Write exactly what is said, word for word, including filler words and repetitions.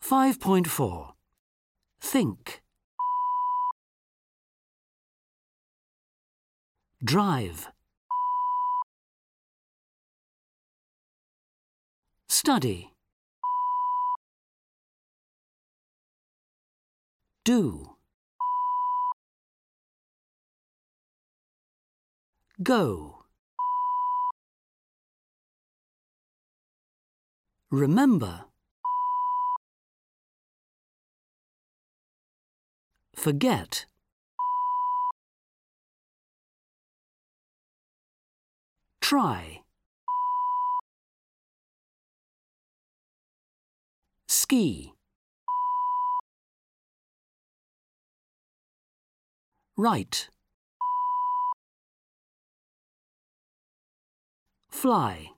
five point four. Think. Drive. Study. Do. Go. Remember. Forget. Try. Ski. Write. Fly.